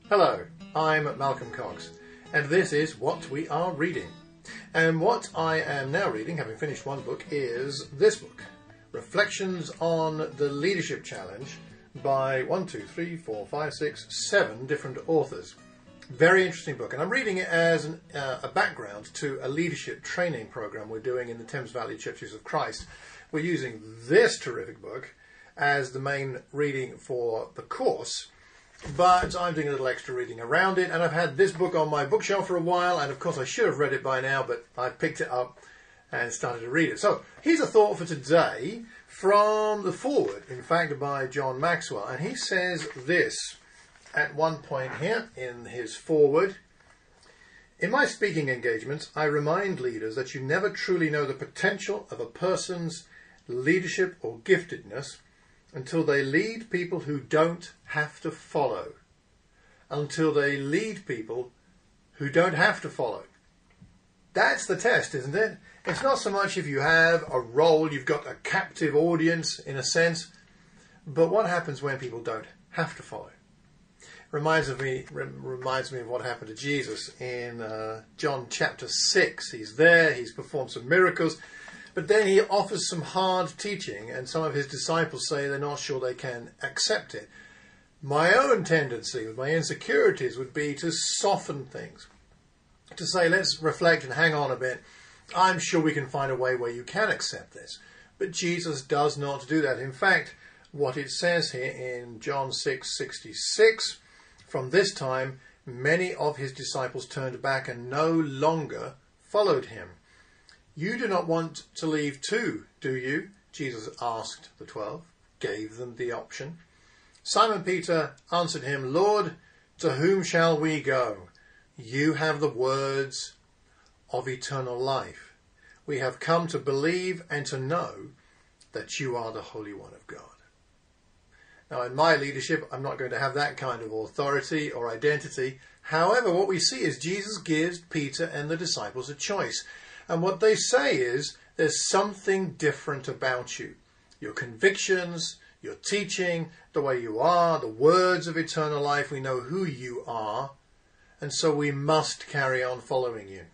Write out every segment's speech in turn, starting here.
Hello, I'm Malcolm Cox, and this is What We Are Reading. And what I am now reading, having finished one book, is this book, Reflections on the Leadership Challenge, by 7 different authors. Very interesting book, and I'm reading it as a background to a leadership training program we're doing in the Thames Valley Churches of Christ. We're using this terrific book as the main reading for the course, but I'm doing a little extra reading around it, and I've had this book on my bookshelf for a while, and of course I should have read it by now, but I picked it up and started to read it. So here's a thought for today from the foreword, in fact, by John Maxwell, and he says this at one point here in his foreword: "In my speaking engagements, I remind leaders that you never truly know the potential of a person's leadership or giftedness until they lead people who don't have to follow. Until they lead people who don't have to follow." That's the test, isn't it? It's not so much if you have a role, you've got a captive audience in a sense, but what happens when people don't have to follow? Reminds me of what happened to Jesus in John chapter 6. He's there, he's performed some miracles, but then he offers some hard teaching, and some of his disciples say they're not sure they can accept it. My own tendency with my insecurities would be to soften things, to say, let's reflect and hang on a bit. I'm sure we can find a way where you can accept this. But Jesus does not do that. In fact, what it says here in John 6:66, from this time, many of his disciples turned back and no longer followed him. "You do not want to leave too, do you?" Jesus asked the 12, gave them the option. Simon Peter answered him, "Lord, to whom shall we go? You have the words of eternal life. We have come to believe and to know that you are the Holy One of God." Now, in my leadership, I'm not going to have that kind of authority or identity. However, what we see is Jesus gives Peter and the disciples a choice. And what they say is, there's something different about you. Your convictions, your teaching, the way you are, the words of eternal life, we know who you are, and so we must carry on following you.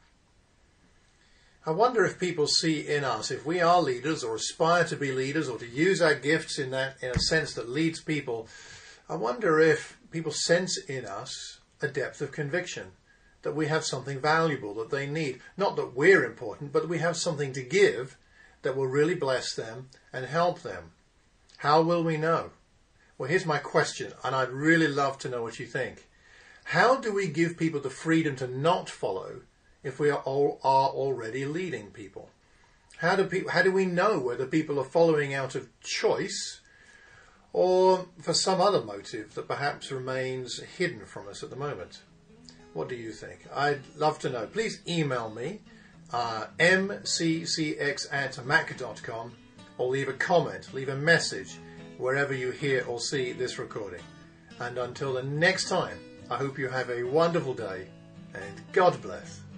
I wonder if people see in us, if we are leaders or aspire to be leaders or to use our gifts in a sense that leads people, I wonder if people sense in us a depth of conviction, that we have something valuable that they need. Not that we're important, but that we have something to give that will really bless them and help them. How will we know? Well, here's my question, and I'd really love to know what you think. How do we give people the freedom to not follow if we are already leading people? How do we know whether people are following out of choice or for some other motive that perhaps remains hidden from us at the moment? What do you think? I'd love to know. Please email me, mccx@mac.com, or leave a comment, leave a message wherever you hear or see this recording. And until the next time, I hope you have a wonderful day, and God bless.